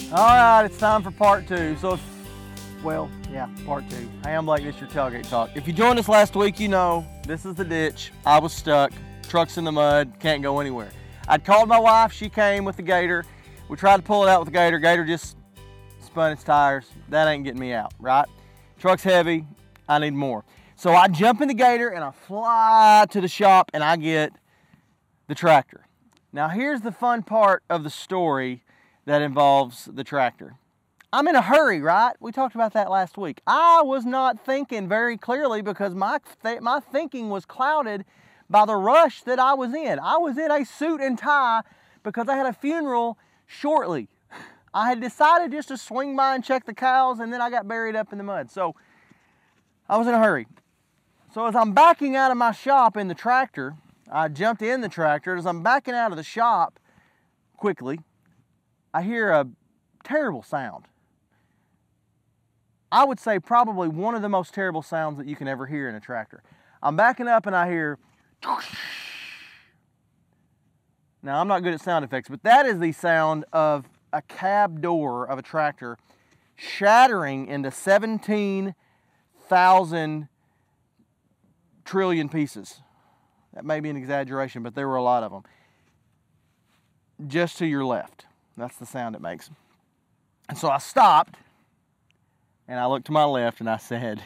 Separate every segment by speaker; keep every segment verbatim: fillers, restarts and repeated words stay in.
Speaker 1: All right, it's time for part two. So, if, well, yeah, part two. Hey, I'm Blake, this is your Tailgate Talk. If you joined us last week, you know this is the ditch. I was stuck, truck's in the mud, can't go anywhere. I'd called my wife, she came with the gator. We tried to pull it out with the gator. Gator just spun its tires. That ain't getting me out, right? Truck's heavy, I need more. So I jump in the gator and I fly to the shop and I get the tractor. Now here's the fun part of the story that involves the tractor. I'm in a hurry, right? We talked about that last week. I was not thinking very clearly because my, th my thinking was clouded by the rush that I was in. I was in a suit and tie because I had a funeral shortly. I had decided just to swing by and check the cows, and then I got buried up in the mud. So I was in a hurry. So as I'm backing out of my shop in the tractor, I jumped in the tractor. As I'm backing out of the shop quickly, I hear a terrible sound. I would say probably one of the most terrible sounds that you can ever hear in a tractor. I'm backing up and I hear, now I'm not good at sound effects, but that is the sound of a cab door of a tractor shattering into seventeen thousand trillion pieces. That may be an exaggeration, but there were a lot of them. Just to your left. That's the sound it makes. And so I stopped, and I looked to my left, and I said,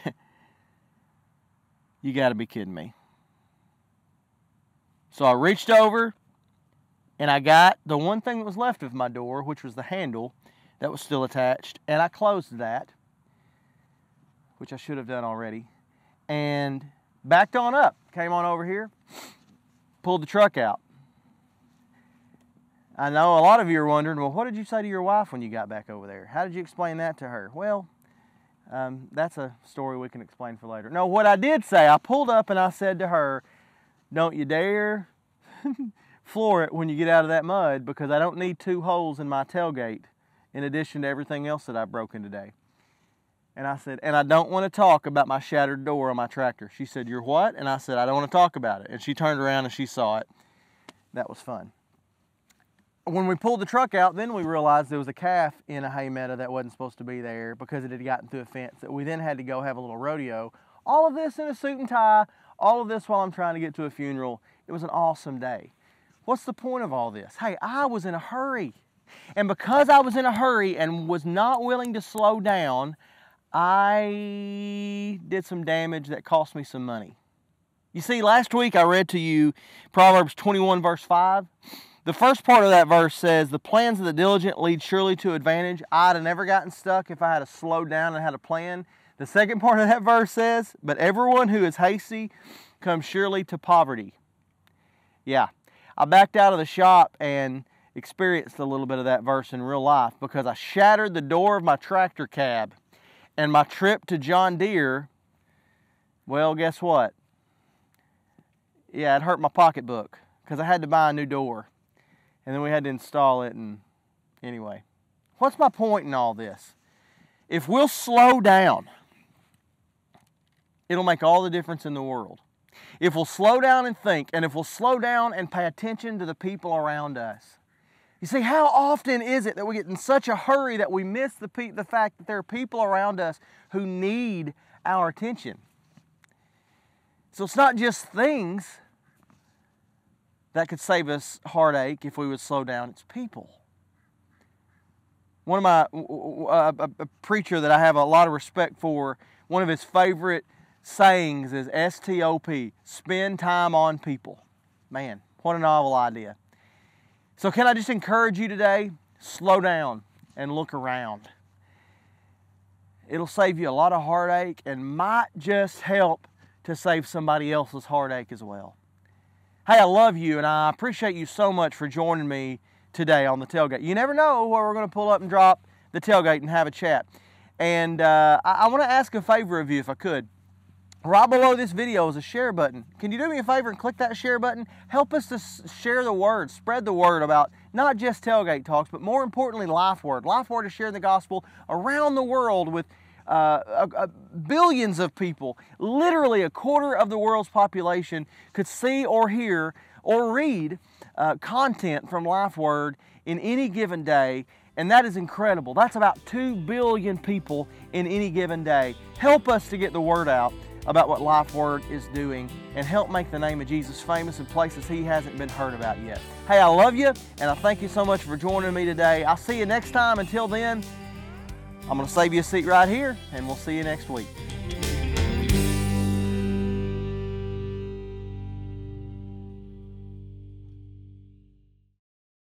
Speaker 1: you got to be kidding me. So I reached over, and I got the one thing that was left of my door, which was the handle that was still attached, and I closed that, which I should have done already, and backed on up, came on over here, pulled the truck out. I know a lot of you are wondering, well, what did you say to your wife when you got back over there? How did you explain that to her? Well, um, that's a story we can explain for later. No, what I did say, I pulled up and I said to her, don't you dare floor it when you get out of that mud, because I don't need two holes in my tailgate in addition to everything else that I've broken today. And I said, and I don't want to talk about my shattered door on my tractor. She said, you're what? And I said, I don't want to talk about it. And she turned around and she saw it. That was fun. When we pulled the truck out, then we realized there was a calf in a hay meadow that wasn't supposed to be there because it had gotten through a fence that we then had to go have a little rodeo. All of this in a suit and tie, all of this while I'm trying to get to a funeral. It was an awesome day. What's the point of all this? Hey, I was in a hurry. And because I was in a hurry and was not willing to slow down, I did some damage that cost me some money. You see, last week I read to you Proverbs twenty-one verse five. The first part of that verse says, the plans of the diligent lead surely to advantage. I'd have never gotten stuck if I had to slow down and had a plan. The second part of that verse says, but everyone who is hasty comes surely to poverty. Yeah, I backed out of the shop and experienced a little bit of that verse in real life because I shattered the door of my tractor cab. And my trip to John Deere, well, guess what? Yeah, it hurt my pocketbook because I had to buy a new door. And then we had to install it, and anyway. What's my point in all this? If we'll slow down, it'll make all the difference in the world. If we'll slow down and think, and if we'll slow down and pay attention to the people around us. You see, how often is it that we get in such a hurry that we miss the, pe the fact that there are people around us who need our attention? So it's not just things that could save us heartache if we would slow down. It's people. One of my, uh, a, a preacher that I have a lot of respect for, one of his favorite sayings is S T O P, spend time on people. Man, what a novel idea. So can I just encourage you today, slow down and look around. It'll save you a lot of heartache and might just help to save somebody else's heartache as well. Hey, I love you, and I appreciate you so much for joining me today on the tailgate. You never know where we're going to pull up and drop the tailgate and have a chat. And uh, I, I want to ask a favor of you, if I could. Right below this video is a share button. Can you do me a favor and click that share button? Help us to share the word, spread the word about not just Tailgate Talks, but more importantly, Life Word. Life Word is sharing the gospel around the world with Uh, uh, uh, billions of people. Literally a quarter of the world's population could see or hear or read uh, content from Life Word in any given day. And that is incredible. That's about two billion people in any given day. Help us to get the word out about what Life Word is doing and help make the name of Jesus famous in places He hasn't been heard about yet. Hey, I love you, and I thank you so much for joining me today. I'll see you next time. Until then, I'm going to save you a seat right here, and we'll see you next week.